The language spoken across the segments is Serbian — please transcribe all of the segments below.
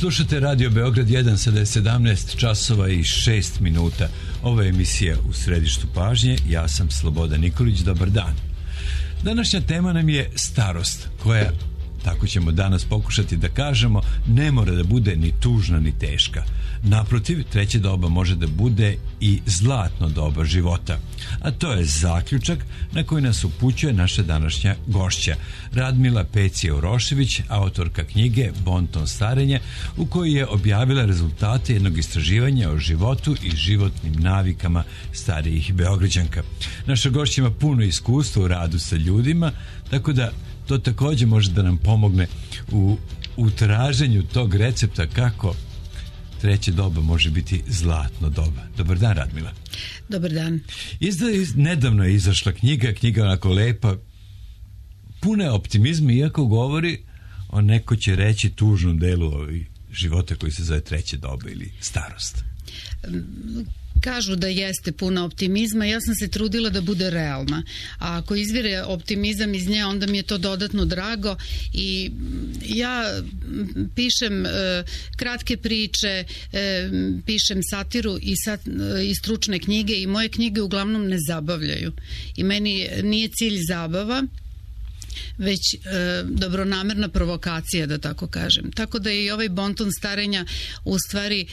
Slušate Radio Beograd 1, sada je 17 časova i 6 minuta. Ova je emisija U središtu pažnje. Ja sam Slobodan Nikolić, dobar dan. Današnja tema nam je starost, koja, tako ćemo danas pokušati da kažemo, ne mora da bude ni tužna ni teška. Naprotiv, treće doba može da bude i zlatno doba života. A to je zaključak na koji nas upućuje naša današnja gošća, Radmila Pecija-Urošević, autorka knjige Bonton starenja, u kojoj je objavila rezultate jednog istraživanja o životu i životnim navikama starijih Beograđanka. Naša gošća ima puno iskustva u radu sa ljudima, tako da to također može da nam pomogne u traženju tog recepta kako treće doba može biti zlatno doba. Dobar dan, Radmila. Dobar dan. Nedavno je izašla knjiga onako lepa, puna je optimizma, iako govori o neko će reći tužnom delu života koji se zove treće doba ili starost. Kažu da jeste puna optimizma, ja sam se trudila da bude realna, a ako izvire optimizam iz nje, onda mi je to dodatno drago i ja pišem kratke priče, pišem satiru i stručne knjige i moje knjige uglavnom ne zabavljaju i meni nije cilj zabava, već dobronamerna provokacija, da tako kažem. Tako da je i ovaj Bonton starenja u stvari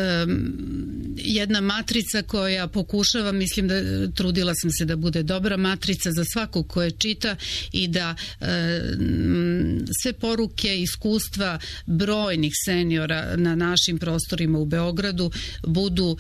jedna matrica koja pokušava, mislim da trudila sam se da bude dobra matrica za svakog koje čita i da sve poruke, iskustva brojnih seniora na našim prostorima u Beogradu budu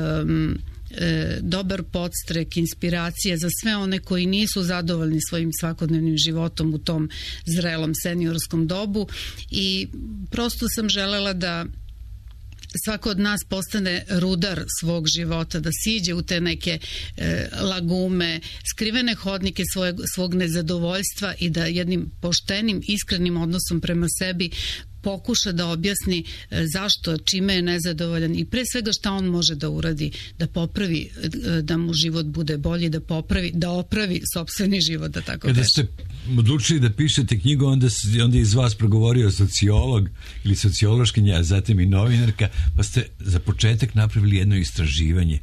dobar podstrek, inspiracija za sve one koji nisu zadovoljni svojim svakodnevnim životom u tom zrelom seniorskom dobu i prosto sam želela da svako od nas postane rudar svog života, da siđe u te neke lagume, skrivene hodnike svog nezadovoljstva i da jednim poštenim, iskrenim odnosom prema sebi pokuša da objasni zašto, čime je nezadovoljan i pre svega šta on može da uradi, da popravi, da mu život bude bolji, da opravi sopstveni život, da tako kažem. Kada ste odlučili da pišete knjigu, onda iz vas progovorio sociolog ili sociološkinja, a zatim i novinarka, pa ste za početak napravili jedno istraživanje.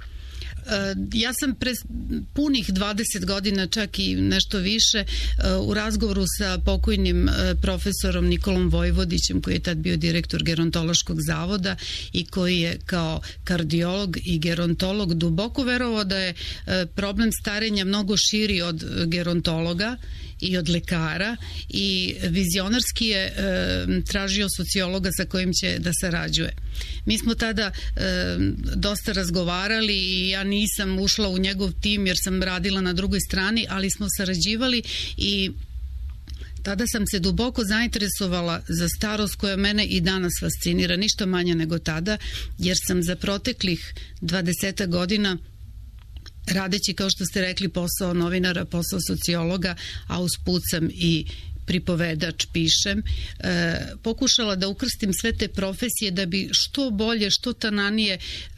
Ja sam pre punih 20 godina, čak i nešto više, u razgovoru sa pokojnim profesorom Nikolom Vojvodićem, koji je tad bio direktor gerontološkog zavoda i koji je kao kardiolog i gerontolog duboko verovao da je problem starenja mnogo širi od gerontologa i od lekara i vizionarski je tražio sociologa sa kojim će da sarađuje. Mi smo tada dosta razgovarali i ja nisam ušla u njegov tim jer sam radila na drugoj strani, ali smo sarađivali i tada sam se duboko zainteresovala za starost koja mene i danas fascinira, ništa manje nego tada, jer sam za proteklih 20 godina radeći, kao što ste rekli, posao novinara, posao sociologa, a usput sam i pripovedač, pišem, pokušala da ukrstim sve te profesije da bi što bolje, što tananije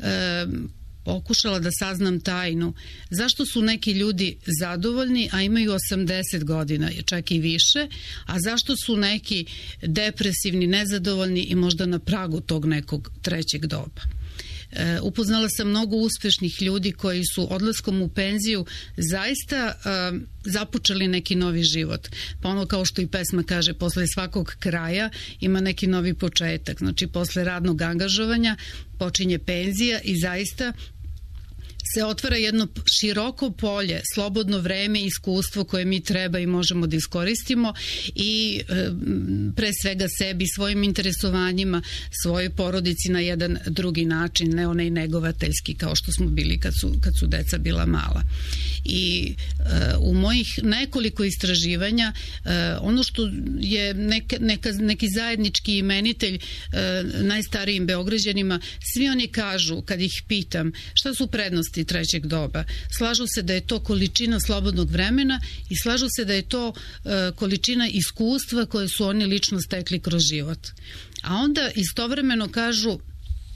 pokušala da saznam tajnu. Zašto su neki ljudi zadovoljni, a imaju 80 godina, čak i više, a zašto su neki depresivni, nezadovoljni i možda na pragu tog nekog trećeg doba. Upoznala sam mnogo uspešnih ljudi koji su odlaskom u penziju zaista započeli neki novi život. Pa ono kao što i pesma kaže, posle svakog kraja ima neki novi početak. Znači posle radnog angažovanja počinje penzija i zaista se otvara jedno široko polje, slobodno vreme, iskustvo koje mi treba i možemo da iskoristimo i pre svega sebi, svojim interesovanjima, svojoj porodici na jedan drugi način, ne onaj negovateljski kao što smo bili kad su deca bila mala. I u mojih nekoliko istraživanja ono što je neki zajednički imenitelj najstarijim Beograđanima, svi oni kažu, kad ih pitam šta su prednosti trećeg doba, slažu se da je to količina slobodnog vremena i slažu se da je to količina iskustva koje su oni lično stekli kroz život. A onda istovremeno kažu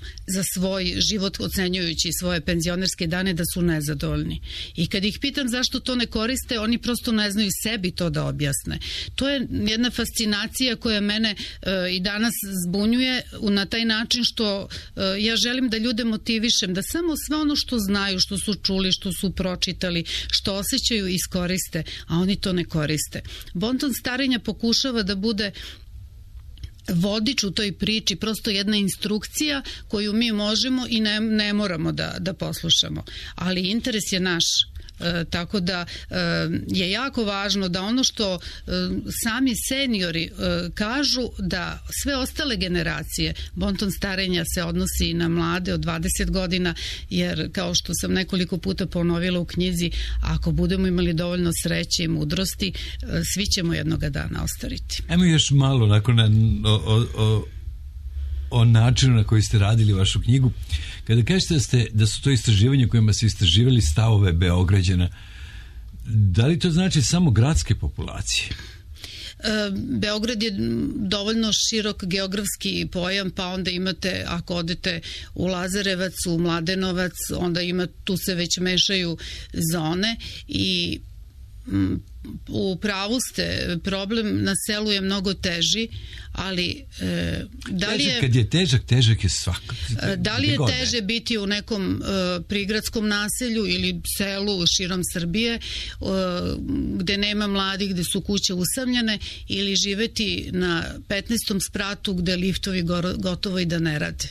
za svoj život, ocenjujući svoje penzionerske dane, da su nezadovoljni. I kad ih pitam zašto to ne koriste, oni prosto ne znaju sebi to da objasne. To je jedna fascinacija koja mene i danas zbunjuje na taj način što ja želim da ljude motivišem da samo sve ono što znaju, što su čuli, što su pročitali, što osjećaju, iskoriste, a oni to ne koriste. Bonton starenja pokušava da bude vodič u toj priči, prosto jedna instrukcija koju mi možemo i ne moramo da poslušamo. Ali interes je naš. Tako da je jako važno da ono što sami seniori kažu, da sve ostale generacije, bonton starenja se odnosi na mlade od 20 godina, jer kao što sam nekoliko puta ponovila u knjizi, ako budemo imali dovoljno sreće i mudrosti, svi ćemo jednoga dana ostariti. Ajmo još malo nakon o načinu na koji ste radili vašu knjigu. Kada kažete da su to istraživanja kojima su istraživali stavove Beograđana, da li to znači samo gradske populacije? Beograd je dovoljno širok geografski pojam, pa onda imate, ako odete u Lazarevac, u Mladenovac, onda tu se već mešaju zone i u pravu ste, problem na selu je mnogo teži, ali da li je... Kad je težak je svako. Da li je teže biti u nekom prigradskom naselju ili selu širom Srbije gde nema mladih, gde su kuće usamljene, ili živeti na 15. spratu gde liftovi gotovo i da ne rade?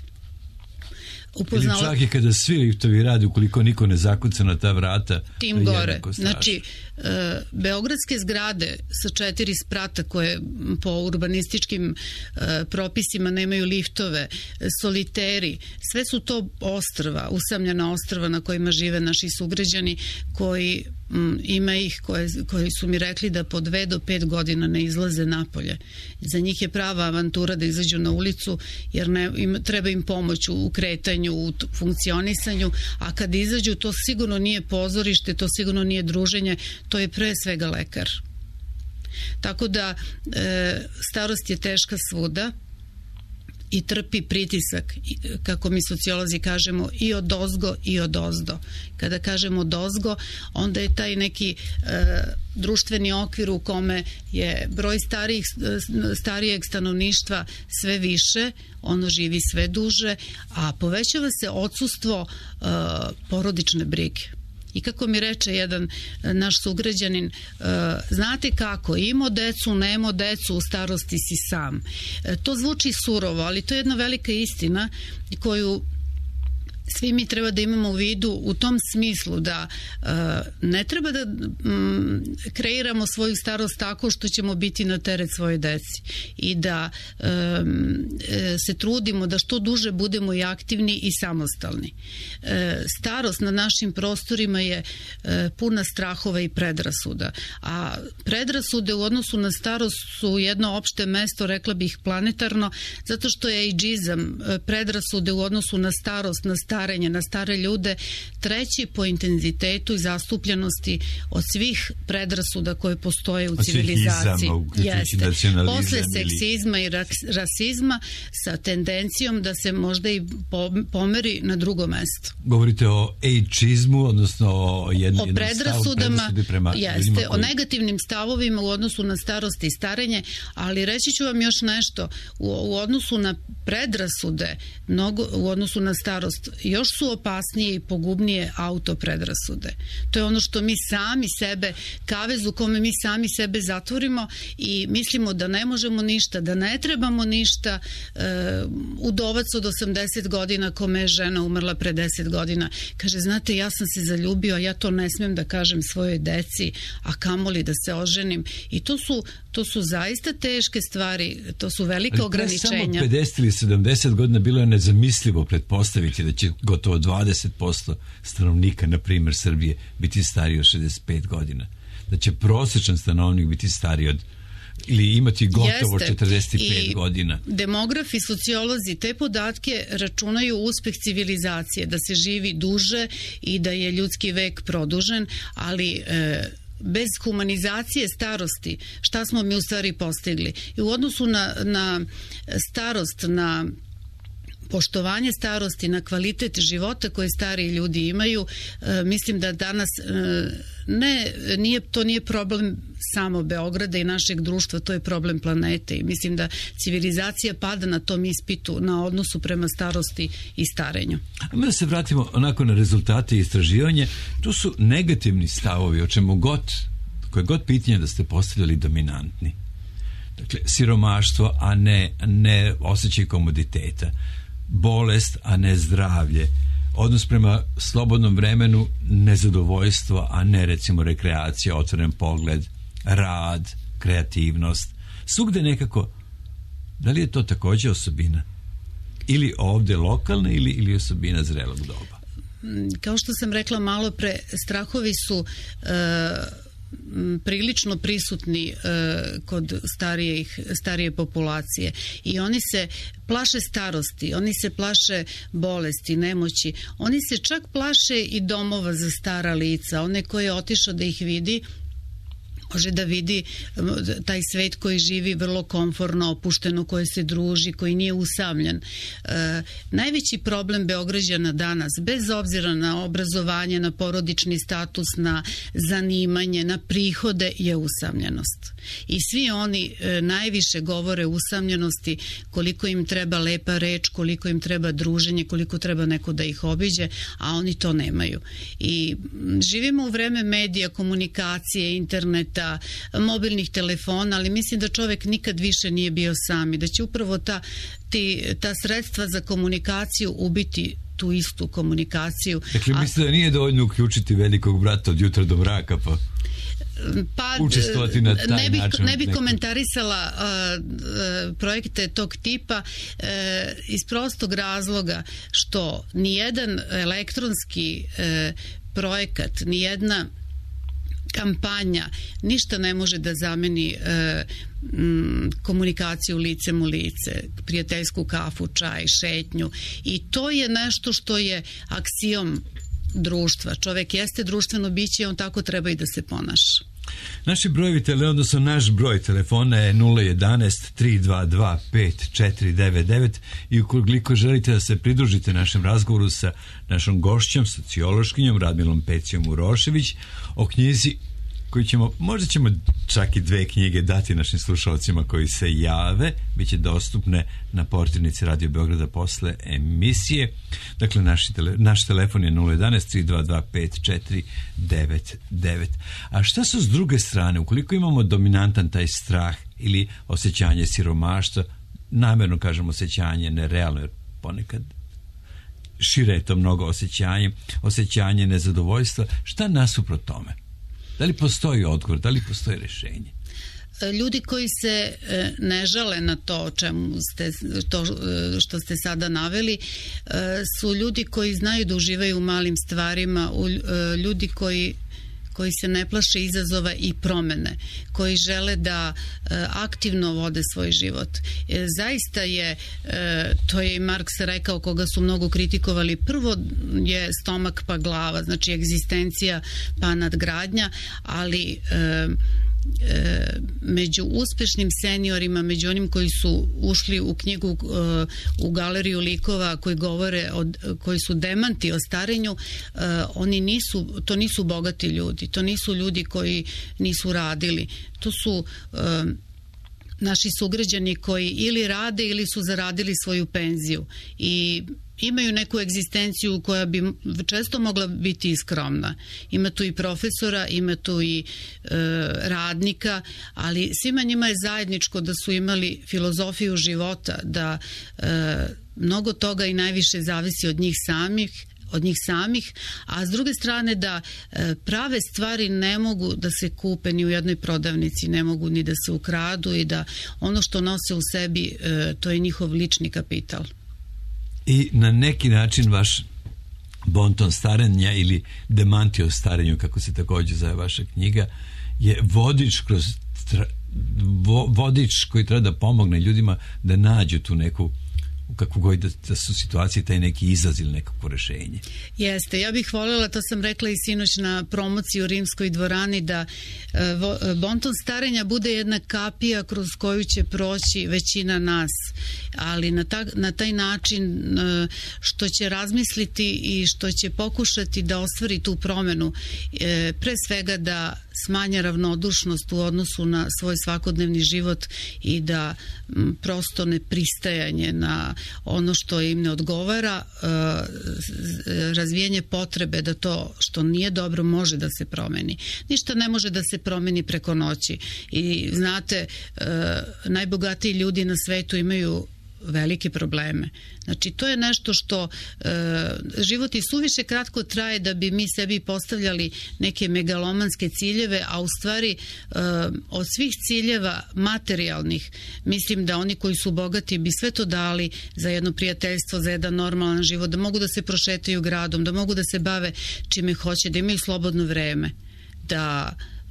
Ili čak i kada svi liftovi rade, ukoliko niko ne zakuca na ta vrata, tim gore. Znači, beogradske zgrade sa 4 sprata koje po urbanističkim propisima nemaju liftove, soliteri, sve su to ostrva, usamljena ostrva na kojima žive naši sugrađani, koji ima ih koji su mi rekli da po 2 do 5 godina ne izlaze napolje. Za njih je prava avantura da izađu na ulicu, jer treba im pomoć u kretanju, u funkcionisanju, a kad izađu, to sigurno nije pozorište, to sigurno nije druženje, to je pre svega lekar. Tako da starost je teška svuda i trpi pritisak, kako mi sociolozi kažemo, i odozgo i odozdo. Kada kažemo odozgo, onda je taj neki društveni okvir u kome je broj starijeg stanovništva sve više, ono živi sve duže, a povećava se odsustvo porodične brige. I kako mi reče jedan naš sugrađanin, znate kako, imao decu, nemo decu, u starosti si sam. To zvuči surovo, ali to je jedna velika istina koju svi mi treba da imamo u vidu u tom smislu da ne treba da kreiramo svoju starost tako što ćemo biti na teret svoje deci i da se trudimo da što duže budemo i aktivni i samostalni. Starost na našim prostorima je puna strahova i predrasuda, a predrasude u odnosu na starost su jedno opšte mesto, rekla bih planetarno, zato što je ageizam, predrasude u odnosu na starost, na starenje, na stare ljude, treći po intenzitetu i zastupljenosti od svih predrasuda koje postoje u civilizaciji. Jeste. Posle seksizma i rasizma, sa tendencijom da se možda i pomeri na drugo mesto. Govorite o ageizmu, odnosno o jednom predrasudama, jeste, o negativnim stavovima u odnosu na starost i starenje, ali reći ću vam još nešto, u odnosu na predrasude, u odnosu na starost, još su opasnije i pogubnije autopredrasude. To je ono što mi sami sebe, kavez u kome mi sami sebe zatvorimo i mislimo da ne možemo ništa, da ne trebamo ništa. Udovac od 80 godina kome je žena umrla pre 10 godina kaže, znate, ja sam se zaljubio, ja to ne smem da kažem svojoj deci, a kamoli da se oženim. I to su zaista teške stvari, to su velike ograničenja. Samo 50 ili 70 godina bilo je nezamislivo pretpostaviti da će gotovo 20% stanovnika, na primjer Srbije, biti stariji od 65 godina. Da će prosječan stanovnik biti stariji od ili imati gotovo 45 godina. Demografi, sociolozi te podatke računaju uspeh civilizacije, da se živi duže i da je ljudski vek produžen, ali bez humanizacije starosti, šta smo mi u stvari postigli? I u odnosu na starost, na poštovanje starosti, na kvalitet života koje stariji ljudi imaju. Mislim da danas to nije problem samo Beograda i našeg društva, to je problem planete i mislim da civilizacija pada na tom ispitu, na odnosu prema starosti i starenju. Da se vratimo onako na rezultate istraživanja. Tu su negativni stavovi o čemu god, koje god pitanje da ste postavljali, dominantni. Dakle, siromaštvo, a ne osjećaj komoditeta, bolest, a ne zdravlje, odnos prema slobodnom vremenu, nezadovoljstvo, a ne recimo rekreacija, otvoren pogled, rad, kreativnost. Svugde nekako, da li je to također osobina? Ili ovdje lokalna ili osobina zrelog doba? Kao što sam rekla malo pre, strahovi su prilično prisutni kod starije populacije i oni se plaše starosti, oni se plaše bolesti, nemoći, oni se čak plaše i domova za stara lica. Onaj koji je otišao da ih vidi može da vidi taj svet koji živi vrlo komforno, opušteno, koji se druži, koji nije usamljen. Najveći problem Beograđana danas, bez obzira na obrazovanje, na porodični status, na zanimanje, na prihode, je usamljenost. I svi oni najviše govore o usamljenosti, koliko im treba lepa reč, koliko im treba druženje, koliko treba neko da ih obiđe, a oni to nemaju. I živimo u vreme medija, komunikacije, interneta, mobilnih telefona, ali mislim da čovjek nikad više nije bio sam i da će upravo ta sredstva za komunikaciju ubiti tu istu komunikaciju. Dakle, mislim da nije dovoljno uključiti velikog brata od jutra do mraka, pa učestvovati na taj način. Ne bi komentarisala projekte tog tipa iz prostog razloga što nijedan elektronski projekat, nijedna kampanja ništa ne može da zameni komunikaciju licem u lice, prijateljsku kafu, čaj, šetnju, i to je nešto što je aksiom društva. Čovjek jeste društveno biće i on tako treba i da se ponaša. Naši brojevi odnosno naš broj telefona je 011 322 5499 i ukoliko želite da se pridružite našem razgovoru sa našom gošćom, sociološkinjom Radmilom Pecijom Urošević o knjizi koju možda ćemo čak i 2 knjige dati našim slušalcima koji se jave, bit će dostupne na portirnici Radio Beograda posle emisije. Dakle, naš telefon je 011 322 5499. A šta su s druge strane, ukoliko imamo dominantan taj strah ili osjećanje siromaštva, namjerno kažem osjećanje, nerealno, jer ponekad šire je to mnogo osjećanje nezadovoljstva, šta nasuprot tome? Da li postoji odgovor, da li postoji rješenje? Ljudi koji se ne žale na to što ste sada naveli su ljudi koji znaju da uživaju u malim stvarima, ljudi koji se ne plaše izazova i promene, koji žele da aktivno vode svoj život. Zaista je, to je i Marks rekao, koga su mnogo kritikovali, prvo je stomak pa glava, znači egzistencija pa nadgradnja, ali među uspešnim seniorima, među onim koji su ušli u knjigu, u galeriju likova koji su demanti o starenju, to nisu bogati ljudi, to nisu ljudi koji nisu radili, to su naši sugrađani koji ili rade ili su zaradili svoju penziju i imaju neku egzistenciju koja bi često mogla biti i skromna. Ima tu i profesora, ima tu i radnika, ali svima njima je zajedničko da su imali filozofiju života, da mnogo toga i najviše zavisi od njih samih, a s druge strane da prave stvari ne mogu da se kupe ni u jednoj prodavnici, ne mogu ni da se ukradu i da ono što nose u sebi, to je njihov lični kapital. I na neki način vaš bonton starenja ili demanti o starenju, kako se također zove vaša knjiga, je vodič koji treba da pomogne ljudima da nađu tu neku kakvu god da su situacije, taj neki izlaz ili nekako rešenje. Jeste, ja bih voljela, to sam rekla i sinoć na promociji u Rimskoj dvorani, da bonton starenja bude jedna kapija kroz koju će proći većina nas, ali na taj način što će razmisliti i što će pokušati da ostvari tu promenu, pre svega da smanje ravnodušnost u odnosu na svoj svakodnevni život i da prosto nepristajanje na ono što im ne odgovara, razvijanje potrebe da to što nije dobro može da se promeni. Ništa ne može da se promeni preko noći. I znate, najbogatiji ljudi na svetu imaju velike probleme. Znači, to je nešto što život i suviše kratko traje da bi mi sebi postavljali neke megalomanske ciljeve, a u stvari od svih ciljeva materijalnih, mislim da oni koji su bogati bi sve to dali za jedno prijateljstvo, za jedan normalan život, da mogu da se prošetaju gradom, da mogu da se bave čime hoće, da imaju slobodno vreme, da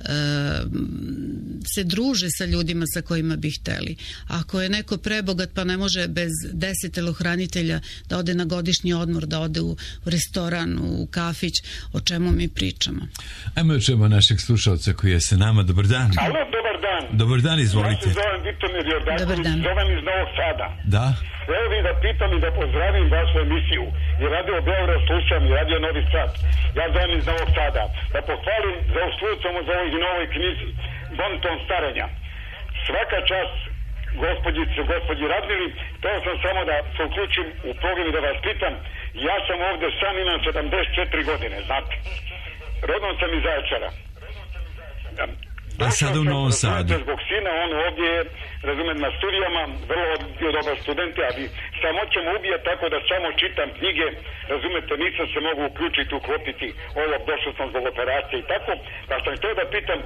se druže sa ljudima sa kojima bi hteli. Ako je neko prebogat pa ne može bez 10 telohranitelja da ode na godišnji odmor, da ode u restoran, u kafić, o čemu mi pričamo? Ajmo čujemo našeg slušalca koji je sa nama. Dobar dan. Alo, dobar dan. Dobar dan, izvolite. Ja se zovem Vitomir Jordaković, zovem iz Novog Sada. Da. Evo vi da pitam i da pozdravim vašu emisiju. I radio Beograd slušam i radio Novi Sad. Ja zovem iz Novog Sada. Da pohvalim za uslucom za ovoj novoj knjizi Bonton starenja. Svaka čast gospođi Radmili. Teo sam samo da se uključim u program i da vas pitam. Ja sam ovde sam, imam 74 godine, znate. Rodom sam iz Zaječara. A sad u Novom Sadu. Zbog sina, on ovdje je, razumem, na studijama, vrlo bio dobar student, ali samoća me ubija tako da samo čitam knjige, razumete, nisam se mogu uključiti, uklopiti ovo, došao sam zbog operacije i tako, pa sam htio da pitam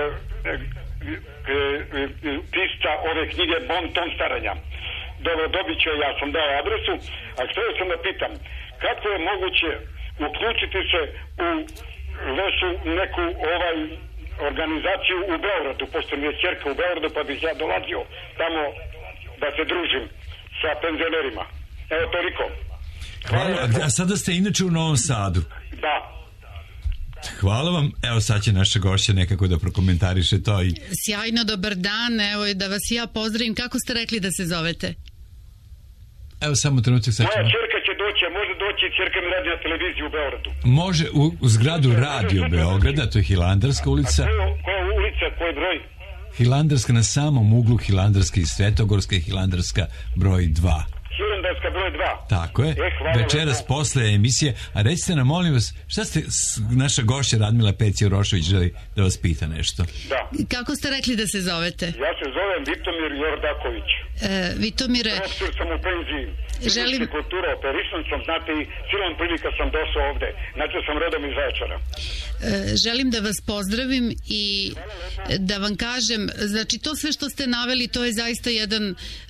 pisca ove knjige Bonton starenja. Dobro, dobit ću, ja sam dao adresu, a htio sam da pitam, kako je moguće uključiti se u vešu neku organizaciju u Beogradu, pošto mi je ćerka u Beogradu, pa bih ja dolazio tamo da se družim sa penzionerima. Evo, toliko. Hvala. A sada ste inače u Novom Sadu? Da. Hvala vam. Evo, sad će naša gošća nekako da prokomentariše to. Sjajno, dobar dan. Evo, da vas ja pozdravim. Kako ste rekli da se zovete? Evo, samo trenutak sad ćemo. Moja ćerka će doći, a može doći, ćerka mi radi na televiziji u Beogradu. Može u zgradu Radio Beograda, to je Hilandarska ulica. A koja ulica, koji broj? Hilandarska, na samom uglu Hilandarska i Svetogorska i Hilandarska broj 2. Hilandarska broj 2. Tako je. Večeras posle emisije. A recite nam, molim vas, šta ste, naša gošća Radmila Peci-Urošević želi da vas pita nešto. Da. Kako ste rekli da se zovete? Ja se zovem Vitomir Jordaković. Vitomire... Profesor sam u penziji. Želim... kultura, operisan sam, znate, i silom prilika sam došao ovde. Znači sam rodom iz Zaječara. Želim da vas pozdravim i da vam kažem, znači to sve što ste naveli, to je zaista jedan...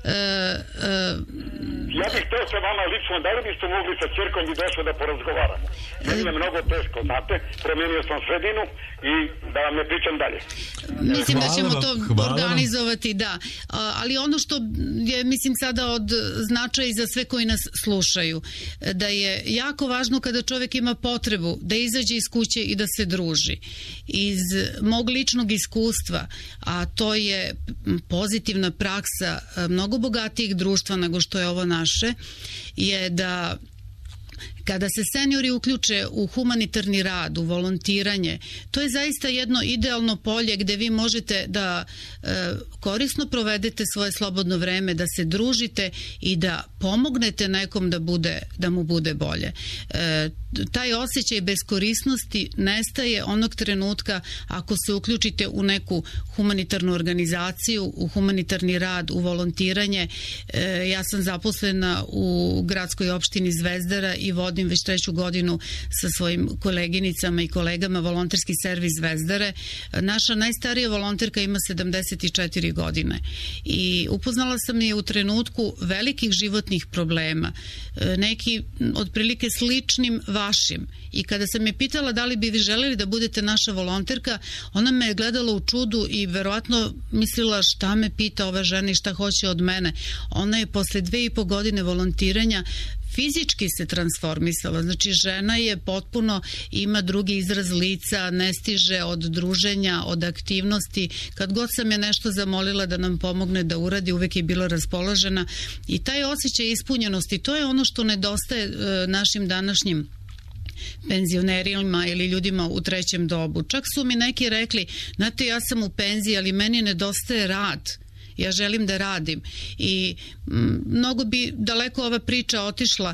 Ja bih htio sa vama lično, da li biste mogli sa ćerkom i došao da porazgovaramo? Meni je mnogo teško, znate, promenio sam sredinu i da vam ne pričam dalje. Mislim da ćemo to organizovati, da. Ali ono što je, mislim, sada od značaja za sve koji nas slušaju, da je jako važno kada čovjek ima potrebu da izađe iz kuće i da se druži. Iz mog ličnog iskustva, a to je pozitivna praksa mnogo bogatijih društva nego što je ovo naše, je da kada se seniori uključe u humanitarni rad, u volontiranje, to je zaista jedno idealno polje gde vi možete da korisno provedete svoje slobodno vreme, da se družite i da pomognete nekom da mu bude bolje. Taj osjećaj beskorisnosti nestaje onog trenutka ako se uključite u neku humanitarnu organizaciju, u humanitarni rad, u volontiranje. Ja sam zaposlena u gradskoj opštini Zvezdara i vodim vodim već 3. godinu sa svojim koleginicama i kolegama volonterski servis Zvezdare. Naša najstarija volonterka ima 74 godine i upoznala sam je u trenutku velikih životnih problema, neki otprilike sličnim vašim, i kada sam je pitala da li bi vi želeli da budete naša volonterka, ona me je gledala u čudu i verovatno mislila šta me pita ova žena i šta hoće od mene. Ona je posle 2,5 godine volontiranja fizički se transformisala, znači žena je potpuno, ima drugi izraz lica, ne stiže od druženja, od aktivnosti. Kad god sam je nešto zamolila da nam pomogne da uradi, uvek je bila raspoložena i taj osjećaj ispunjenosti, to je ono što nedostaje našim današnjim penzionerima ili ljudima u trećem dobu. Čak su mi neki rekli, znate, ja sam u penziji, ali meni nedostaje rad. Ja želim da radim i mnogo bi daleko ova priča otišla.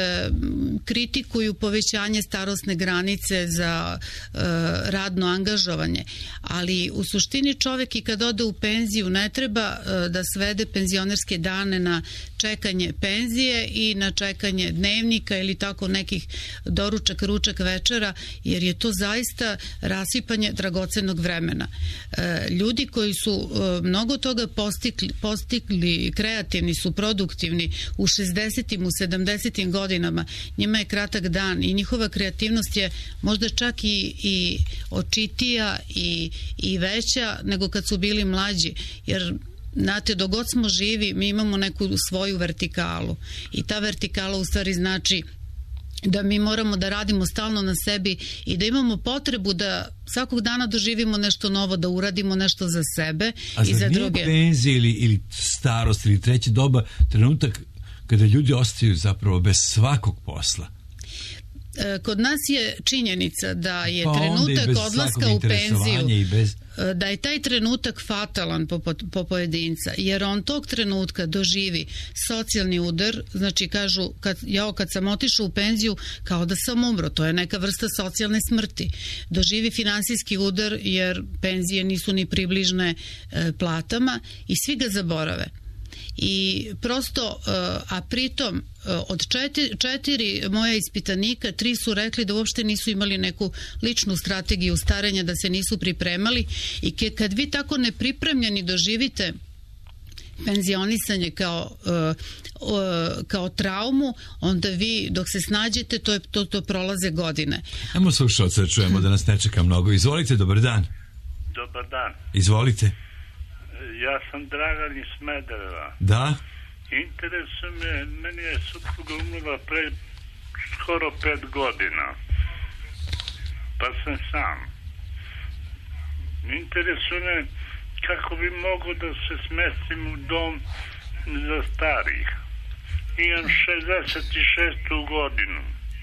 Kritikuju povećanje starosne granice za radno angažovanje, ali u suštini čovek i kad ode u penziju ne treba da svede penzionerske dane na čekanje penzije i na čekanje dnevnika ili tako nekih doručak, ručak, večera, jer je to zaista rasipanje dragocenog vremena. Ljudi koji su mnogo toga postigli, kreativni su, produktivni u 60. u 70. godinama, njima je kratak dan i njihova kreativnost je možda čak i očitija i veća nego kad su bili mlađi, jer znate, dok god smo živi mi imamo neku svoju vertikalu i ta vertikala u stvari znači da mi moramo da radimo stalno na sebi i da imamo potrebu da svakog dana doživimo nešto novo, da uradimo nešto za sebe i za druge. A zar nije penzija ili starost ili treće doba trenutak kada ljudi ostaju zapravo bez svakog posla? Kod nas je činjenica da je trenutak odlaska u penziju, da je taj trenutak fatalan po pojedinca, jer on tog trenutka doživi socijalni udar, znači kažu kad sam otišao u penziju kao da sam umro, to je neka vrsta socijalne smrti. Doživi finansijski udar jer penzije nisu ni približne platama i svi ga zaborave. I prosto, a pritom od 4 moja ispitanika 3 su rekli da uopšte nisu imali neku ličnu strategiju starenja, da se nisu pripremali i kad vi tako nepripremljeni doživite penzionisanje kao traumu, onda vi dok se snađete to prolaze godine. Ajmo slušalce, čujemo da nas ne čeka mnogo. Izvolite, dobar dan. Dobar dan. Izvolite. Ja sam Dragan iz Smedereva. Da? Interesuje me, meni je supruga umrla pre skoro 5 godina. Pa sam sam. Interesuje me kako bi mogo da se smestim u dom za starih. Imam 66. godinu.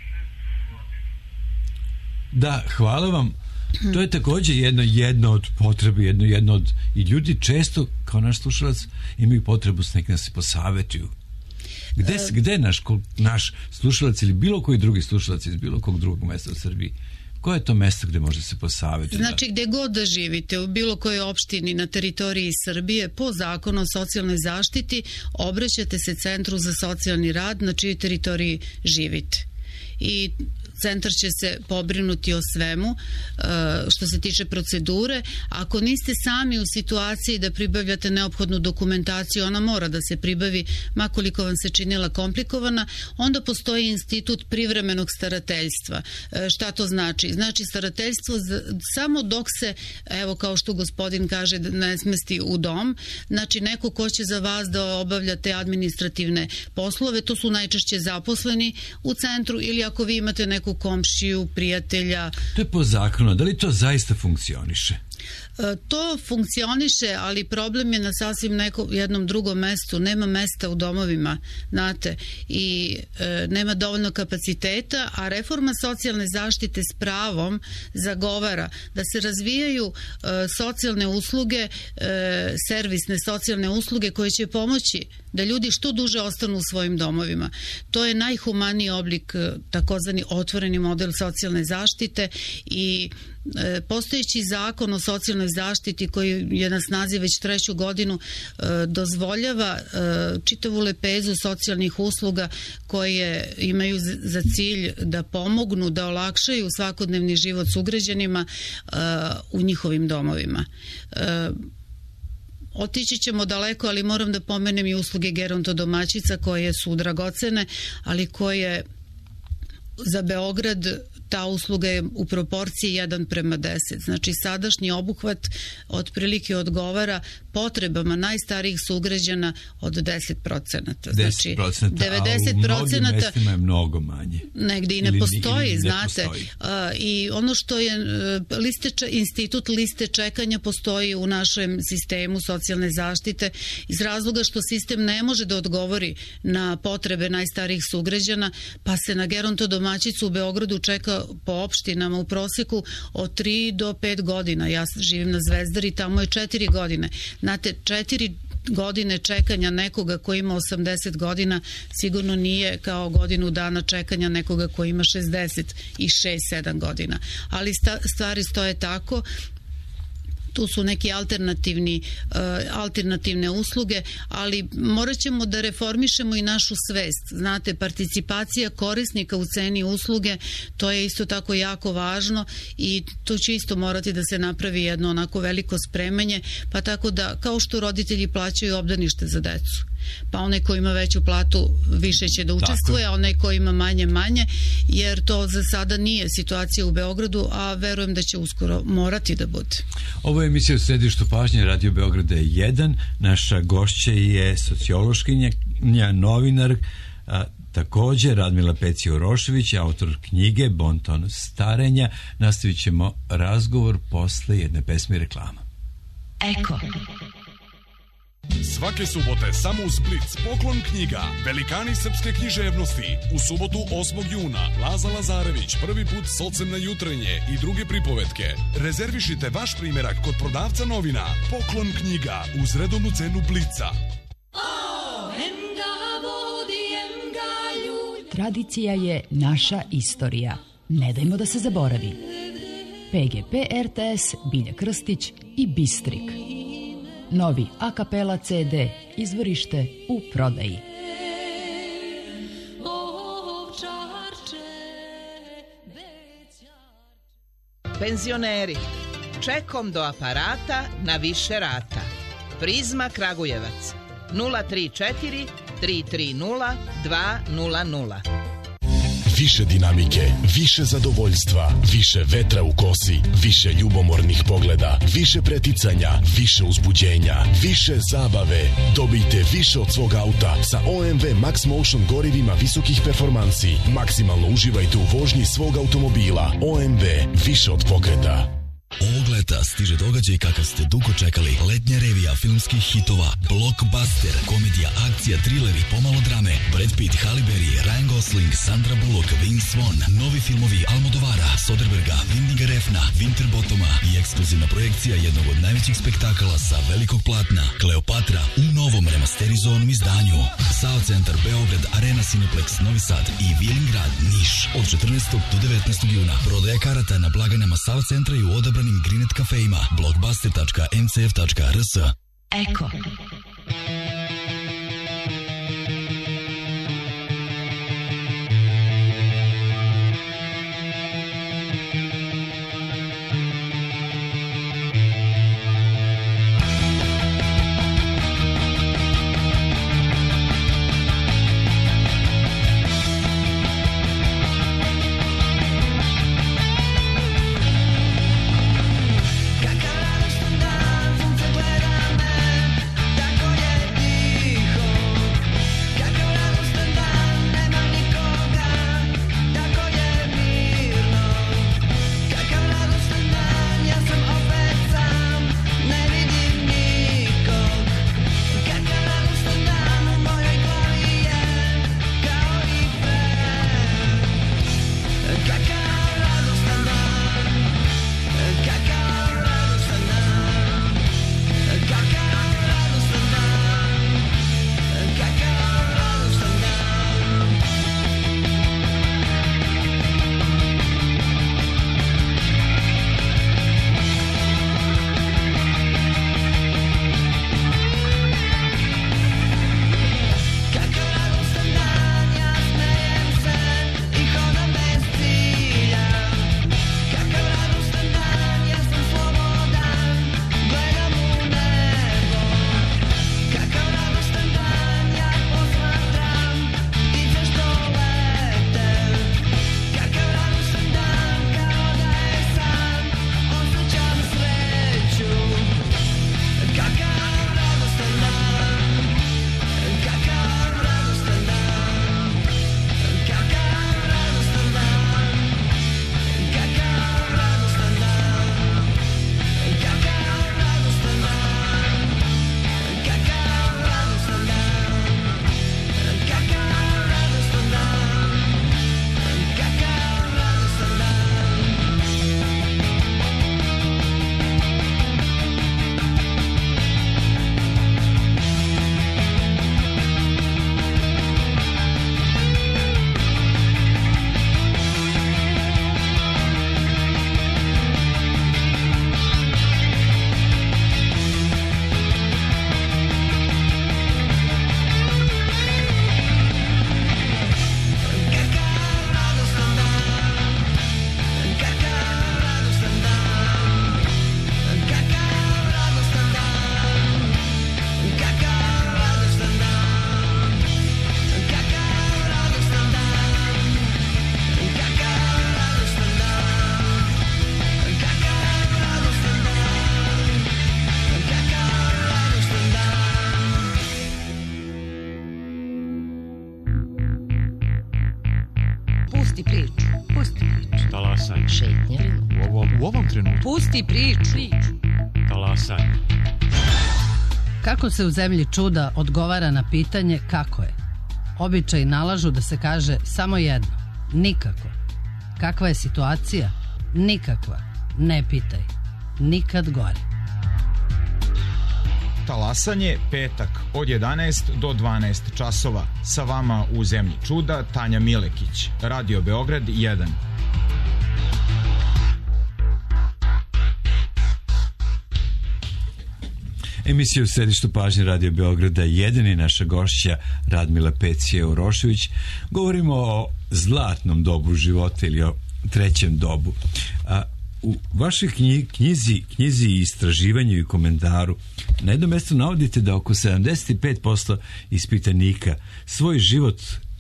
Da, hvala vam. To je također jedno od potrebe, jedno od... I ljudi često, kao naš slušalac, imaju potrebu s nekim da se posavetuju. Gde je naš slušalac ili bilo koji drugi slušalac iz bilo kog drugog mesta u Srbiji? Koje je to mesto gde može se posavetiti? Znači, gde god da živite, u bilo kojoj opštini na teritoriji Srbije, po zakonu o socijalnoj zaštiti, obraćate se Centru za socijalni rad na čijoj teritoriji živite. I centar će se pobrinuti o svemu što se tiče procedure. Ako niste sami u situaciji da pribavljate neophodnu dokumentaciju, ona mora da se pribavi, makoliko vam se činila komplikovana, onda postoji institut privremenog starateljstva. Šta to znači? Znači starateljstvo samo dok se, evo kao što gospodin kaže, ne smesti u dom, znači neko ko će za vas da obavlja te administrativne poslove, to su najčešće zaposleni u centru ili ako vi imate neku komšiju, prijatelja. To je po zakonu, da li to zaista funkcioniše? To funkcioniše, ali problem je na sasvim jednom drugom mestu. Nema mesta u domovima, znate, i nema dovoljno kapaciteta, a reforma socijalne zaštite s pravom zagovara da se razvijaju socijalne usluge, servisne socijalne usluge koje će pomoći da ljudi što duže ostanu u svojim domovima. To je najhumaniji oblik, takozvani otvoreni model socijalne zaštite i Postojeći zakon o socijalnoj zaštiti koji je na snazi već 3. godinu dozvoljava čitavu lepezu socijalnih usluga koje imaju za cilj da pomognu, da olakšaju svakodnevni život sugrađanima u njihovim domovima. Otići ćemo daleko, ali moram da pomenem i usluge gerontodomaćica koje su dragocene, ali koje za Beograd ta usluga je u proporciji 1:10. Znači sadašnji obuhvat otprilike odgovara potrebama najstarijih sugrađana od 10%. Znači 90%, a u mnogim mestima je mnogo manje. Negde i ne postoji, znate. I ono što je institut liste čekanja postoji u našem sistemu socijalne zaštite iz razloga što sistem ne može da odgovori na potrebe najstarijih sugrađana, pa se na gerontodomaćicu u Beogradu čeka po opštinama u proseku od 3 do 5 godina. Ja živim na Zvezdari, tamo je 4 godine. Znate, 4 godine čekanja nekoga ko ima 80 godina sigurno nije kao godinu dana čekanja nekoga ko ima 66-7 godina. Ali stvari stoje tako. Tu su neki alternativne usluge, ali morat ćemo da reformišemo i našu svest. Znate, participacija korisnika u ceni usluge, to je isto tako jako važno i tu će isto morati da se napravi jedno onako veliko spremanje, pa tako da, kao što roditelji plaćaju obdanište za decu, pa onaj ko ima veću platu više će da učestvuje, a onaj ko ima manje, jer to za sada nije situacija u Beogradu, a verujem da će uskoro morati da bude. Ovo je emisija u središtu pažnje Radio Beograda 1. Naša gošća je sociološkinja, novinar, također Radmila Peci-Orošević, autor knjige Bonton starenja. Nastavit ćemo razgovor posle jedne pesme i reklama. Eko. Svake subote samo uz Blic poklon knjiga Velikani srpske književnosti. U subotu 8. juna Laza Lazarević prvi put s ocem na jutrenje i druge pripovetke. Rezervišite vaš primjerak kod prodavca novina. Poklon knjiga uz redovnu cenu Blica. Tradicija je naša istorija. Ne dajmo da se zaboravi. PGP RTS, Bilja Krstić i Bistrik. Novi a kapela CD, izvorište u prodaji. Penzioneri, čekom do aparata na više rata. Prizma Kragujevac 034 330 200. Više dinamike, više zadovoljstva, više vetra u kosi, više ljubomornih pogleda, više preticanja, više uzbuđenja, više zabave. Dobijte više od svog auta sa OMV Max Motion gorivima visokih performansi. Maksimalno uživajte u vožnji svog automobila. OMV, više od pokreta. Ovog leta stiže događaj kakav ste dugo čekali. Letnja revija filmskih hitova, blockbuster, komedija, akcija, trileri, pomalo drame, Brad Pitt, Halle Berry, Ryan Gosling, Sandra Bullock, Vince Vaughn, novi filmovi Almodovara, Soderberga, Windiga Refna, Winterbottoma i ekskluzivna projekcija jednog od najvećih spektakala sa velikog platna, Kleopatra, u novom remasterizovanom izdanju. SAO Centar Beograd, Arena Cineplex Novi Sad i Vilingrad Niš od 14. do 19. juna. Prodaja karata na blagajnama SAO Centra i u odabranim Greenet kafejima. Blockbuster.mcf.rs. Eko. Kakav radostan dan, sunce gleda me, tako je Pusti priču. Talasanje. Kako se u zemlji čuda odgovara na pitanje kako je? Običaji nalažu da se kaže samo jedno. Nikako. Kakva je situacija? Nikakva. Ne pitaj. Nikad gore. Talasanje, petak od 11 do 12 časova. Sa vama u zemlji čuda Tanja Milekić. Radio Beograd 1. Emisija u središtu pažnje Radio Beograda 1 i naša gošća Radmila Pecija-Urošević. Govorimo o zlatnom dobu života ili o trećem dobu. U vašoj knjizi i istraživanju i komentaru na jednom mjestu navodite da oko 75% ispitanika svoj život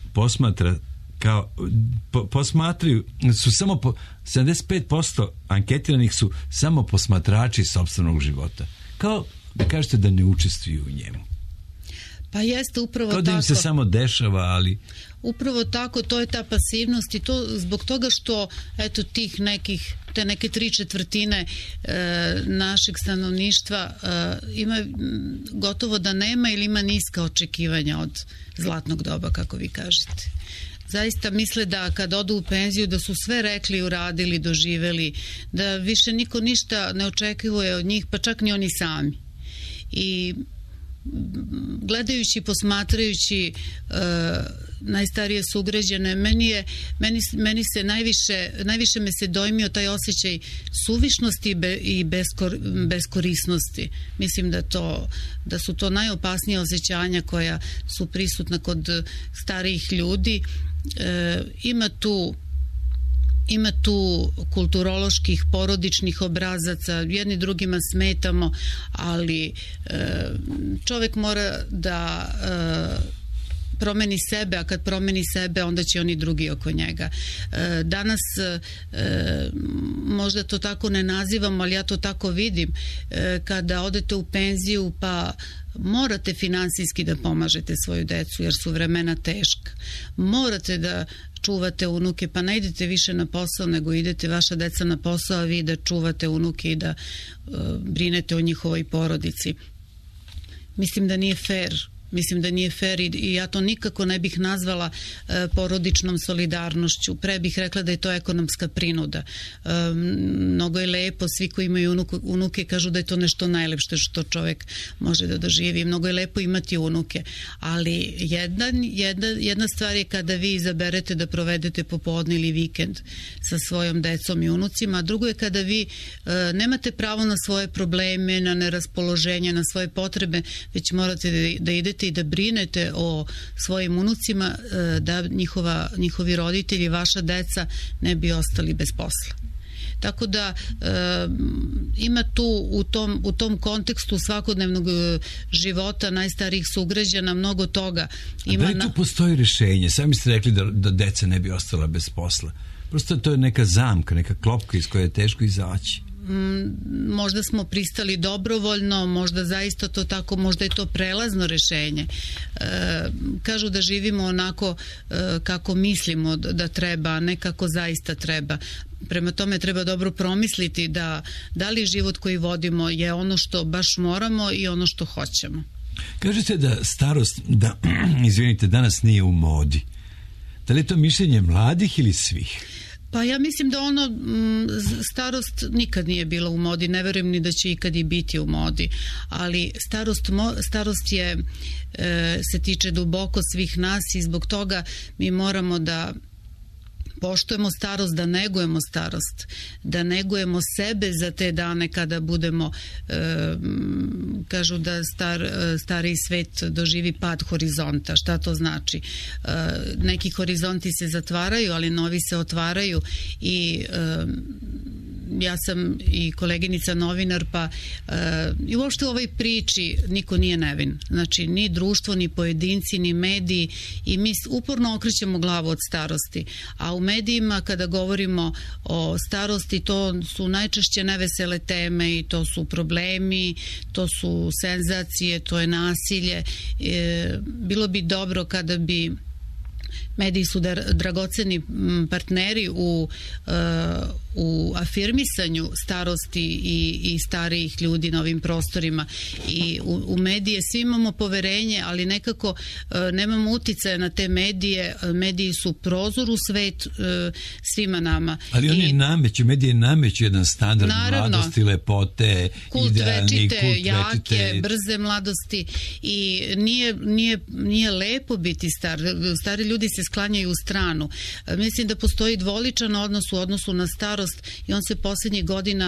posmatraju su samo 75% anketiranih su samo posmatrači sopstvenog života. Kao da kažete da ne učestvuju u njemu. Pa jeste upravo tako. Kao da im se samo dešava, ali... Upravo tako, to je ta pasivnost i to zbog toga što eto te neke 3/4 našeg stanovništva ima gotovo da nema ili ima niska očekivanja od zlatnog doba, kako vi kažete. Zaista misle da kad odu u penziju da su sve rekli, uradili, doživeli, da više niko ništa ne očekuje od njih, pa čak ni oni sami. I gledajući, posmatrajući najstarije sugrađane, meni se najviše me se dojmio taj osjećaj suvišnosti i beskorisnosti. Mislim da su to najopasnije osjećanja koja su prisutna kod starijih ljudi. Ima tu kulturoloških, porodičnih obrazaca, jedni drugima smetamo, ali čovjek mora da promeni sebe, a kad promeni sebe onda će oni drugi oko njega. Danas možda to tako ne nazivam, ali ja to tako vidim. Kada odete u penziju pa morate finansijski da pomažete svoju decu jer su vremena teška. Morate da čuvate unuke, pa ne idete više na posao nego idete vaša deca na posao, a vi da čuvate unuke i da brinete o njihovoj porodici. Mislim da nije fair i ja to nikako ne bih nazvala porodičnom solidarnošću. Pre bih rekla da je to ekonomska prinuda. Mnogo je lepo, svi koji imaju unuke kažu da je to nešto najlepše što čovjek može da doživi. Mnogo je lepo imati unuke, ali jedna stvar je kada vi izaberete da provedete popodne ili vikend sa svojom decom i unucima, a drugo je kada vi nemate pravo na svoje probleme, na neraspoloženje, na svoje potrebe, već morate da idete i da brinete o svojim unucima, da njihovi roditelji, vaša deca ne bi ostali bez posla. Tako da ima tu u tom kontekstu svakodnevnog života najstarijih sugrađana mnogo toga. A da li tu postoji rješenje? Sami ste rekli da deca ne bi ostala bez posla. Prosto to je neka zamka, neka klopka iz koje je teško izaći. Možda smo pristali dobrovoljno, možda zaista to tako, možda je to prelazno rješenje. Kažu da živimo onako kako mislimo da treba, a ne kako zaista treba. Prema tome treba dobro promisliti da li život koji vodimo je ono što baš moramo i ono što hoćemo. Kažete da starost, danas nije u modi. Da li je to mišljenje mladih ili svih? Pa ja mislim da starost nikad nije bila u modi, ne verujem ni da će ikad i biti u modi, ali starost se tiče duboko svih nas i zbog toga mi moramo da poštujemo starost, da negujemo starost, da negujemo sebe za te dane kada budemo, kažu da stariji svet doživi pad horizonta. Šta to znači? Neki horizonti se zatvaraju, ali novi se otvaraju i ja sam i koleginica novinar, pa i uopšte u ovoj priči niko nije nevin. Znači, ni društvo, ni pojedinci, ni mediji, i mi uporno okrećemo glavu od starosti. A u medijima, kada govorimo o starosti, to su najčešće nevesele teme i to su problemi, to su senzacije, to je nasilje. Bilo bi dobro kada bi mediji su dragoceni partneri u afirmisanju starosti i starijih ljudi na ovim prostorima i u medije. Svi imamo poverenje, ali nekako nemamo uticaja na te medije. Mediji su prozor u svet svima nama. Ali oni medije nameću jedan standard mladosti, lepote, kult idealni, večite, kult jake, večite. brze mladosti i nije lepo biti star. Stari ljudi se sklanjaju u stranu. Mislim da postoji dvoličan odnos u odnosu na starost i on se posljednjih godina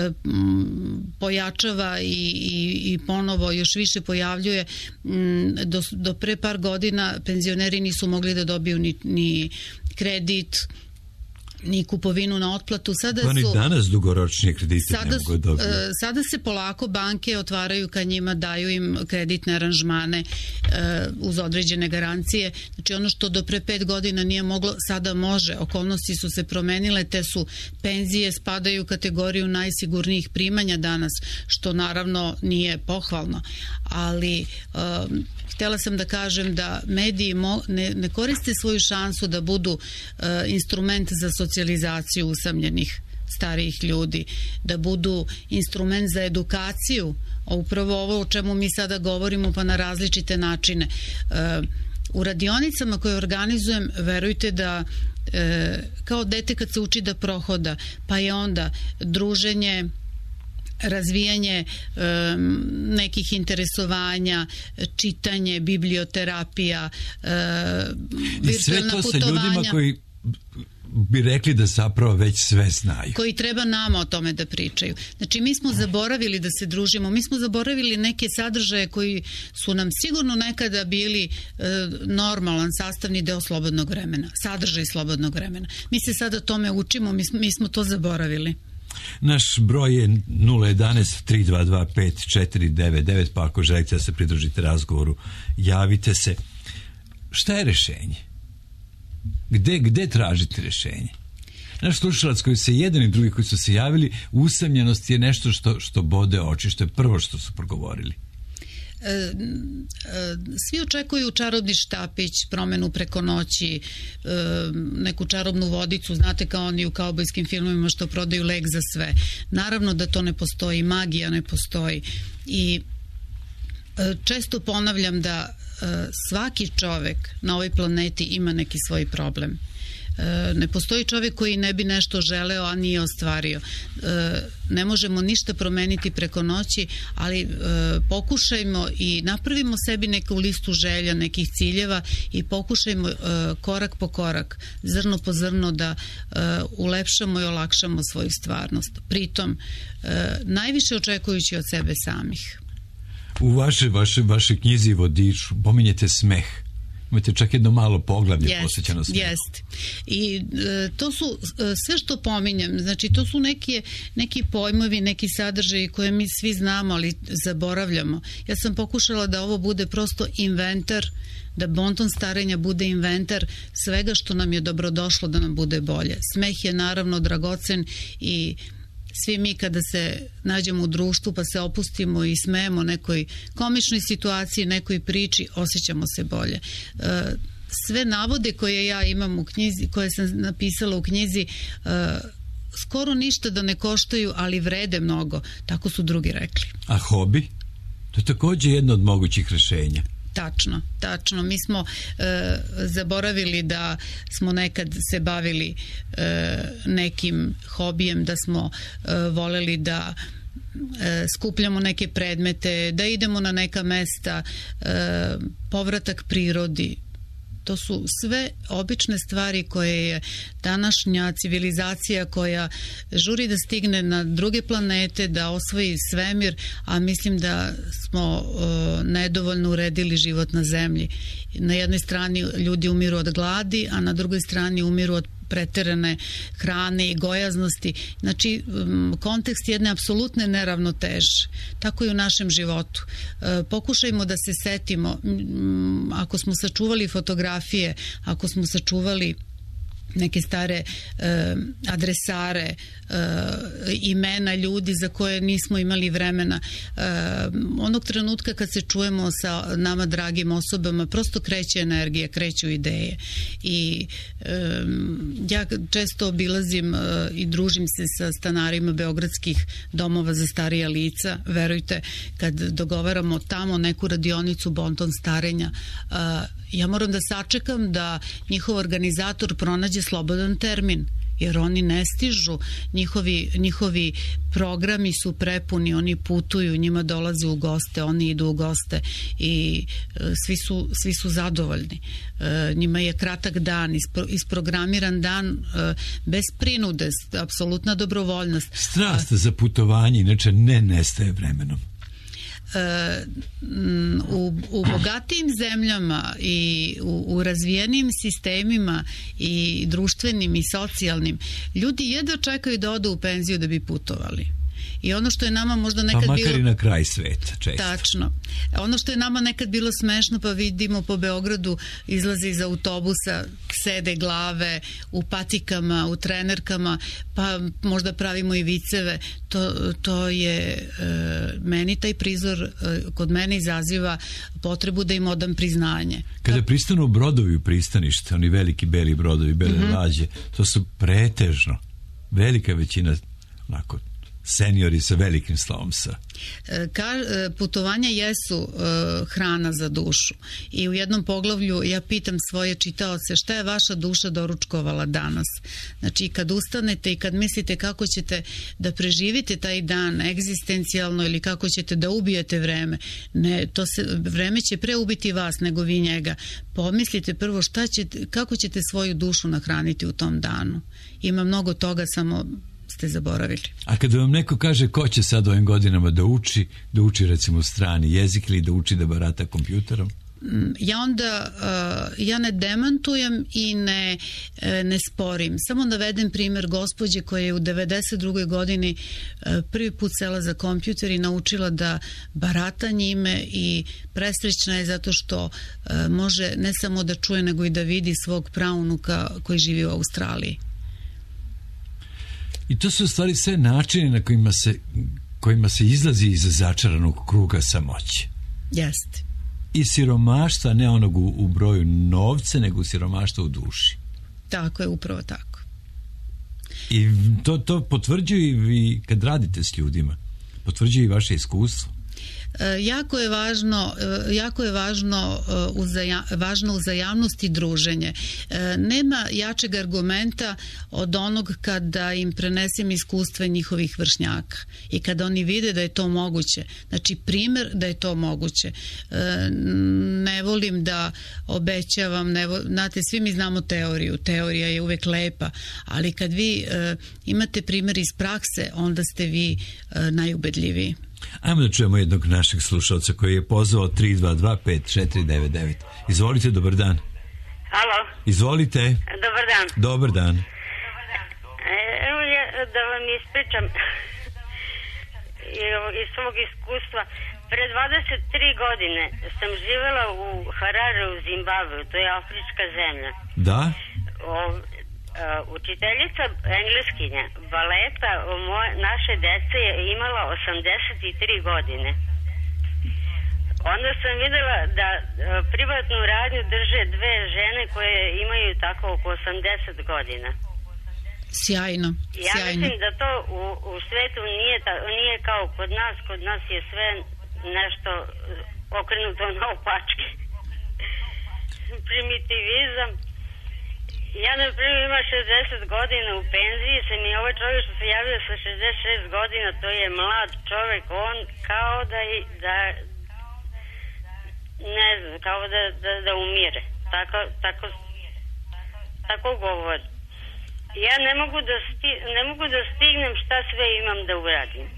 pojačava i ponovo još više pojavljuje. Do pre par godina penzioneri nisu mogli da dobiju ni kredit, ni kupovinu na otplatu. Oni danas dugoročni krediti ne mogu dobiti. Sada se polako banke otvaraju ka njima, daju im kreditne aranžmane uz određene garancije. Znači ono što do pre 5 godina nije moglo, sada može. Okolnosti su se promenile, te su penzije spadaju u kategoriju najsigurnijih primanja danas, što naravno nije pohvalno. Ali htjela sam da kažem da mediji ne koriste svoju šansu da budu instrument za socijalizaciju usamljenih starijih ljudi, da budu instrument za edukaciju, a upravo ovo o čemu mi sada govorimo, pa na različite načine. U radionicama koje organizujem, verujte da kao dete kad se uči da prohoda, pa je onda druženje, razvijanje nekih interesovanja, čitanje, biblioterapija, virtualna putovanja. I sve to sa ljudima koji bi rekli da zapravo već sve znaju. Koji treba nama o tome da pričaju. Znači, mi smo zaboravili da se družimo, mi smo zaboravili neke sadržaje koji su nam sigurno nekada bili normalan sastavni deo slobodnog vremena, sadržaj slobodnog vremena. Mi se sada tome učimo, mi smo to zaboravili. Naš broj je 011-322-5499, pa ako želite da se pridružite razgovoru, javite se. Šta je rešenje? Gde tražite rešenje? Naš slušalac koji se jedan i drugi koji su se javili, usamljenost je nešto što bode oči, što je prvo što su progovorili. Svi očekuju čarobni štapić, promenu preko noći, neku čarobnu vodicu, znate kao oni u kaubojskim filmovima što prodaju lek za sve. Naravno da to ne postoji, magija ne postoji i često ponavljam da svaki čovek na ovoj planeti ima neki svoj problem. Ne postoji čovjek koji ne bi nešto želeo, a nije ostvario. Ne možemo ništa promeniti preko noći, ali pokušajmo i napravimo sebi neku listu želja, nekih ciljeva i pokušajmo korak po korak, zrno po zrno da ulepšamo i olakšamo svoju stvarnost. Pritom, najviše očekujući od sebe samih. U vašoj knjizi Vodič pominjete smeh. Imate čak jedno malo poglavlje posvećeno smehu. Jeste. I to su sve što pominjem, znači to su neki pojmovi, neki sadržaji koje mi svi znamo, ali zaboravljamo. Ja sam pokušala da ovo bude prosto inventar, da bonton starenja bude inventar svega što nam je dobrodošlo da nam bude bolje. Smeh je naravno dragocen i svi mi kada se nađemo u društvu pa se opustimo i smejemo nekoj komičnoj situaciji, nekoj priči, osjećamo se bolje. Sve navode koje ja imam u knjizi, koje sam napisala u knjizi, skoro ništa da ne koštaju, ali vrede mnogo. Tako su drugi rekli. A hobi? To je također jedno od mogućih rešenja. Tačno. Mi smo zaboravili da smo nekad se bavili nekim hobijem, da smo voleli da skupljamo neke predmete, da idemo na neka mesta, povratak prirodi. To su sve obične stvari koje je današnja civilizacija koja žuri da stigne na druge planete, da osvoji svemir, a mislim da smo nedovoljno uredili život na zemlji. Na jednoj strani ljudi umiru od gladi, a na drugoj strani umiru od preterane hrane i gojaznosti. Znači, kontekst jedne apsolutne neravnoteže. Tako i u našem životu. Pokušajmo da se setimo, ako smo sačuvali fotografije, ako smo sačuvali neke stare adresare, imena ljudi za koje nismo imali vremena. Onog trenutka kad se čujemo sa nama dragim osobama, prosto kreće energija, kreću ideje. I ja često obilazim i družim se sa stanarima beogradskih domova za starija lica. Verujte, kad dogovaramo tamo neku radionicu bonton starenja, ja moram da sačekam da njihov organizator pronađe slobodan termin, jer oni ne stižu, njihovi programi su prepuni, oni putuju, njima dolaze u goste, oni idu u goste i svi su zadovoljni. Njima je kratak dan, isprogramiran dan, bez prinude, apsolutna dobrovoljnost. Strast za putovanje inače ne nestaje vremenom. U bogatijim zemljama i u razvijenim sistemima i društvenim i socijalnim, ljudi jedva čekaju da odu u penziju da bi putovali. I ono što je nama možda nekad bilo... Pa makar i na kraj sveta, često. Tačno. Ono što je nama nekad bilo smešno, pa vidimo po Beogradu, izlaze iz autobusa, sede glave, u patikama, u trenerkama, pa možda pravimo i viceve. To je... meni taj prizor kod mene izaziva potrebu da im odam priznanje. Kada pristanu brodovi u pristanište, oni veliki beli brodovi, bele lađe, to su pretežno velika većina onako seniori sa velikim slovom S. Putovanja jesu hrana za dušu i u jednom poglavlju ja pitam svoje čitaoce šta je vaša duša doručkovala danas. Znači kad ustanete i kad mislite kako ćete da preživite taj dan egzistencijalno ili kako ćete da ubijete vreme, vreme će pre ubiti vas nego vi njega. Pomislite prvo kako ćete svoju dušu nahraniti u tom danu. Ima mnogo toga, samo ste zaboravili. A kada vam neko kaže ko će sad ovim godinama da uči recimo strani jezik ili da uči da barata kompjuterom? Ja ne demantujem i ne sporim. Samo navedem primjer gospođe koja je u 92. godini prvi put sela za kompjuter i naučila da barata njime i presrećna je zato što može ne samo da čuje nego i da vidi svog praunuka koji živi u Australiji. I to su u stvari sve načini na kojima se izlazi iz začaranog kruga samoće. Jeste. I siromaštva, ne onog u broju novca, nego siromaštva u duši. Tako je, upravo tako. I to potvrđuju i kad radite s ljudima. Potvrđuju i vaše iskustvo. Jako je važno uzajamnost i druženje. Nema jačeg argumenta od onog kada im prenesem iskustva njihovih vršnjaka i kada oni vide da je to moguće. Znači primjer da je to moguće. Ne volim da obećavam, znate, svi mi znamo teoriju. Teorija je uvek lepa, ali kad vi imate primjer iz prakse, onda ste vi najubedljiviji. Ajmo da čujemo jednog našeg slušalca koji je pozvao 322-5499. Izvolite, dobar dan. Halo. Izvolite. Dobar dan. Dobar dan. Evo da vam ispričam iz svog iskustva. Pre 23 godine sam živjela u Harare u Zimbabveu, to je afrička zemlja. Da? Učiteljica engleskinja baleta naše dece je imala 83 godine. Onda sam videla da privatnu radnju drže dve žene koje imaju tako oko 80 godina. Sjajno. Ja mislim da to u svetu nije kao kod nas je sve nešto okrenuto na opačke. Primitivizam. Ja, na primjer, ima 60 godina u penziji, sam i ovaj čovjek što se javio sa 66 godina, to je mlad čovjek, on kao ne znam, kao da umire. Tako govori. Ja ne mogu da stignem šta sve imam da uradim.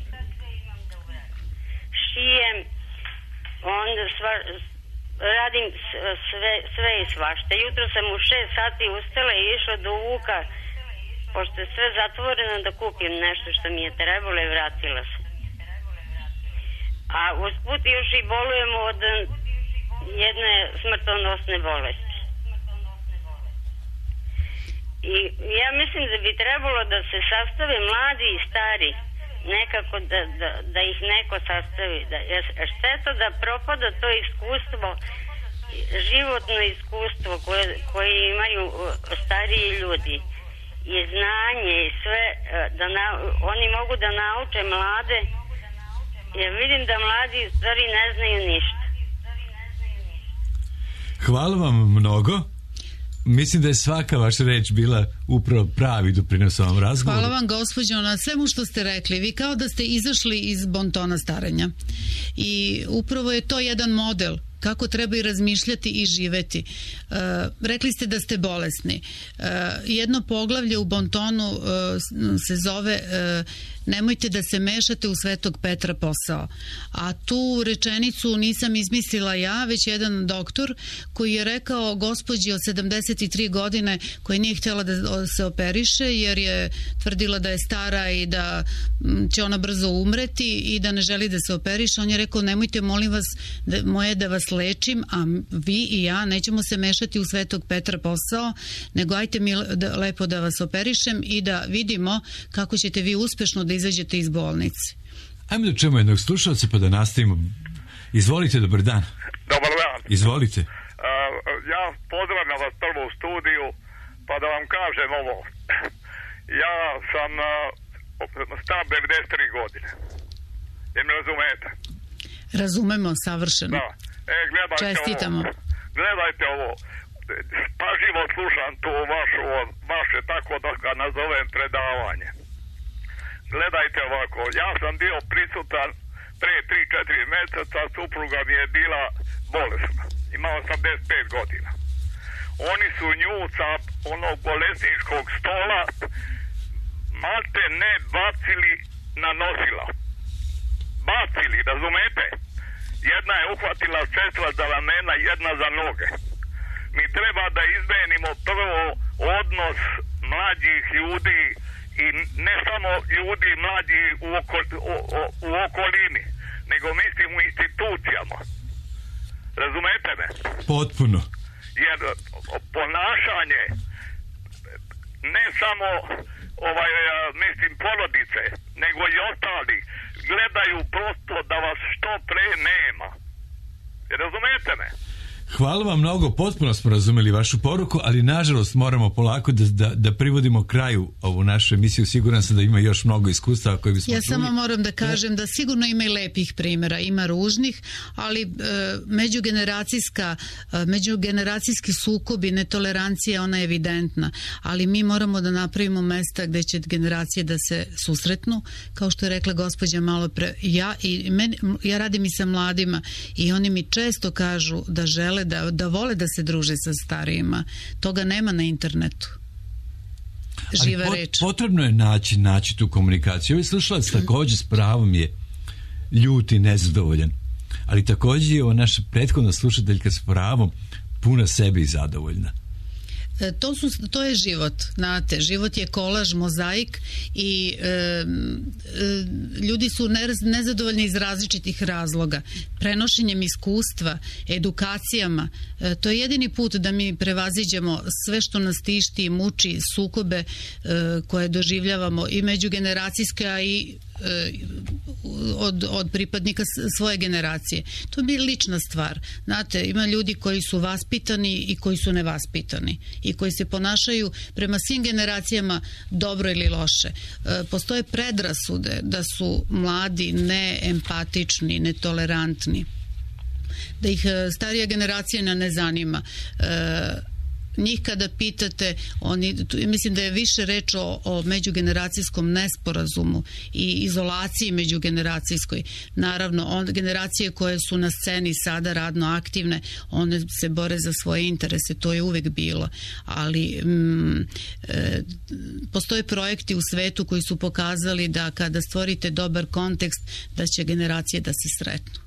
Šijem, onda radim sve i svašta. Jutro sam u 6 sati ustala i išla do Vuka, pošto je sve zatvoreno, da kupim nešto što mi je trebalo i vratila se. A usput još i bolujem od jedne smrtonosne bolesti. I ja mislim da bi trebalo da se sastave mladi i stari, nekako da ih neko sastavi. Šteta da propada to iskustvo, životno iskustvo koje imaju stariji ljudi i znanje i sve, da oni mogu da nauče mlade, jer vidim da mladi u stvari ne znaju ništa. Hvala vam mnogo. Mislim da je svaka vaša reč bila upravo pravi doprinos ovom razgovoru. Hvala vam, gospođo, na svemu što ste rekli. Vi kao da ste izašli iz bontona starenja. I upravo je to jedan model kako treba i razmišljati i živeti. Rekli ste da ste bolesni. Jedno poglavlje u bontonu se zove nemojte da se mešate u Svetog Petra posao. A tu rečenicu nisam izmislila ja, već jedan doktor koji je rekao gospođi od 73 godine koja nije htjela da se operiše jer je tvrdila da je stara i da će ona brzo umreti i da ne želi da se operiše. On je rekao nemojte molim vas moje da vas lečim, a vi i ja nećemo se mešati u Svetog Petra posao, nego ajte mi lepo da vas operišem i da vidimo kako ćete vi uspešno da izađete iz bolnice. Ajmo da čujemo jednog slušalca pa da nastavimo. Izvolite, dobar dan. Dobar dan. Izvolite. Ja pozdravljam vas prvo u studiju, pa da vam kažem ovo. Ja sam star 93 godine. Jer me razumete? Razumemo, savršeno. Da. Gledajte čestitamo. Ovo. Gledajte ovo. Pažljivo slušam to vaše, tako da ga nazovem predavanje. Gledajte ovako, ja sam bio prisutan pre 3-4 mjeseca, supruga mi je bila bolesna. Imao sam 85 godina. Oni su nju sa onog bolesničkog stola malte ne bacili na nosila. Bacili, razumete? Jedna je uhvatila sestra za ramena, jedna za noge. Mi treba da izmenimo prvo odnos mlađih ljudi i ne samo ljudi mlađi u okolini, nego mislim u institucijama. Razumete me? Potpuno. Jer ponašanje ne samo mislim porodice, nego i ostali gledaju prosto da vas što pre nema. Razumete me? Hvala vam mnogo, potpuno smo razumeli vašu poruku, ali nažalost moramo polako da privodimo kraju ovu našu emisiju. Siguran sam da ima još mnogo iskustava koje bismo Ja samo moram da kažem da sigurno ima i lepih primjera, ima ružnih, ali međugeneracijski sukobi, netolerancija, ona je evidentna, ali mi moramo da napravimo mesta gde će generacije da se susretnu, kao što je rekla gospođa malo pre. Ja radim i sa mladima i oni mi često kažu da žele da vole da se druže sa starijima. Toga nema na internetu. Živa reč. Potrebno je naći tu komunikaciju. Ovaj slušalac također s pravom je ljut i nezadovoljan. Ali također je ova naša prethodna slušateljka s pravom puna sebe i zadovoljna. To je život, znate, život je kolaž, mozaik i ljudi su nezadovoljni iz različitih razloga. Prenošenjem iskustva, edukacijama, to je jedini put da mi prevaziđemo sve što nas tišti i muči, sukobe koje doživljavamo i međugeneracijske, a i od pripadnika svoje generacije. To je lična stvar. Znate, ima ljudi koji su vaspitani i koji su nevaspitani i koji se ponašaju prema svim generacijama dobro ili loše. Postoje predrasude da su mladi neempatični, netolerantni, da ih starija generacija ne zanima. Njih kada pitate, mislim da je više reč o međugeneracijskom nesporazumu i izolaciji međugeneracijskoj. Naravno, generacije koje su na sceni sada radno aktivne, one se bore za svoje interese, to je uvek bilo. Ali postoje projekti u svetu koji su pokazali da kada stvorite dobar kontekst, da će generacije da se sretnu.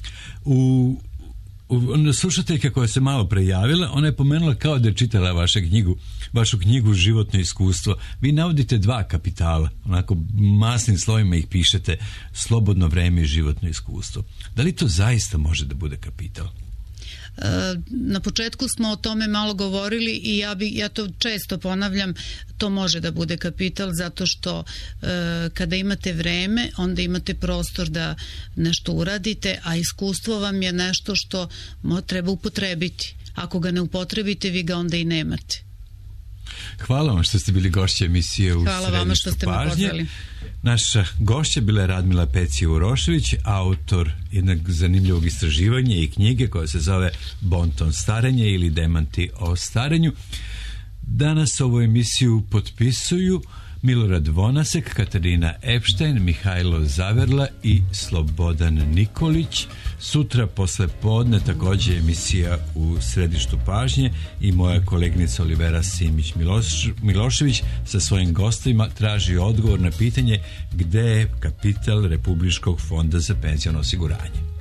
Slušateljka koja se malo prejavila, ona je pomenula kao da je čitala vašu knjigu Životno iskustvo. Vi navodite 2 kapitala, onako masnim slovima ih pišete, slobodno vreme i životno iskustvo. Da li to zaista može da bude kapital? Na početku smo o tome malo govorili i ja to često ponavljam, to može da bude kapital zato što kada imate vreme, onda imate prostor da nešto uradite, a iskustvo vam je nešto što treba upotrebiti. Ako ga ne upotrebite, vi ga onda i nemate. Hvala vam što ste bili gošće emisije u Središtu pažnje. Naša gošća bila je Radmila Peci-Urošević, autor jednog zanimljivog istraživanja i knjige koja se zove Bonton starenje ili Demanti o starenju. Danas ovu emisiju potpisuju Milorad Vonasek, Katarina Epštajn, Mihajlo Zaverla i Slobodan Nikolić. Sutra posle podne također emisija u Središtu pažnje i moja koleginica Olivera Simić-Milošević sa svojim gostima traži odgovor na pitanje gde je kapital Republičkog fonda za penziono osiguranje.